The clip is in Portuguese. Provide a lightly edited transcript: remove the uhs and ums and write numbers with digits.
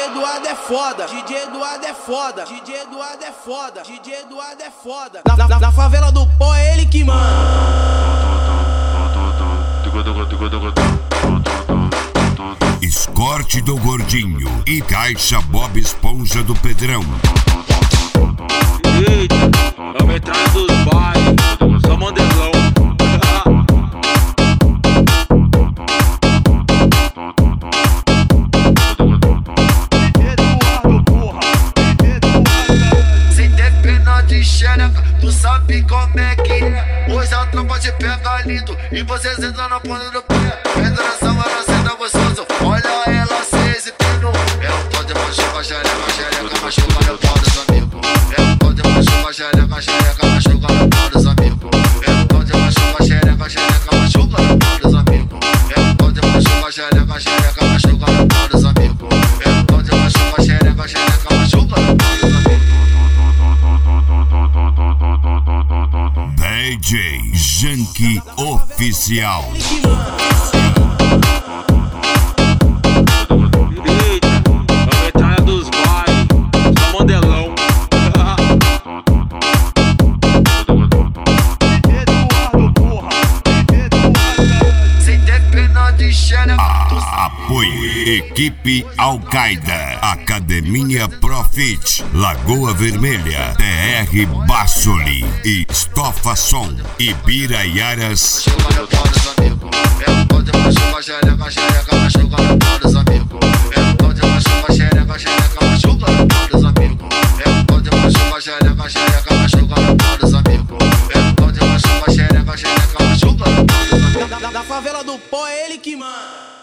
Eduardo é foda, DJ Eduardo é foda, DJ Eduardo é foda, DJ Eduardo é foda. Na favela do pó é ele que manda. Escorte do Gordinho e Caixa Bob Esponja do Pedrão. Eita, é o metralha dos bailes, só mandelão. Sem ter pena de xereca, tu sabe como é que é. Hoje a tropa te pega lindo e você senta na ponta do pé. Entra nessa hora, senta gostoso, olha ela se exibindo. É o pau de machuca, xereca, xereca, machuca no pau dos amigos. É o pau de machuca, xereca, xereca, machuca no pau dos amigos. É o pau de machuca, xereca, xereca, machuca no pau dos amigos. É o pau de machuca, xereca, xereca, machuca no pau dos amigos. É o pau de machuca, xereca, xereca, machuca no pau dos amigos. DJ Janky Oficial. Eita, é o metralha dos bailes, só mandelão. Sem ter pena de xereca, tu Apoio Equipe Al-Qaeda, Academia Profit, Lagoa Vermelha, TR Bassoli, Estofa Som, Ibiraiaras. machuca no pau dos amigos. É o pau de machuca, xereca, xereca, machuca no pau dos amigos. É o pau de machuca, xereca, xereca, machuca no pau dos amigos. É o pau de machuca, xereca, xereca, machuca no pau dos amigos. É o pau de machuca, xereca, xereca, machuca no pau dos amigos. Na favela do pó é ele que manda.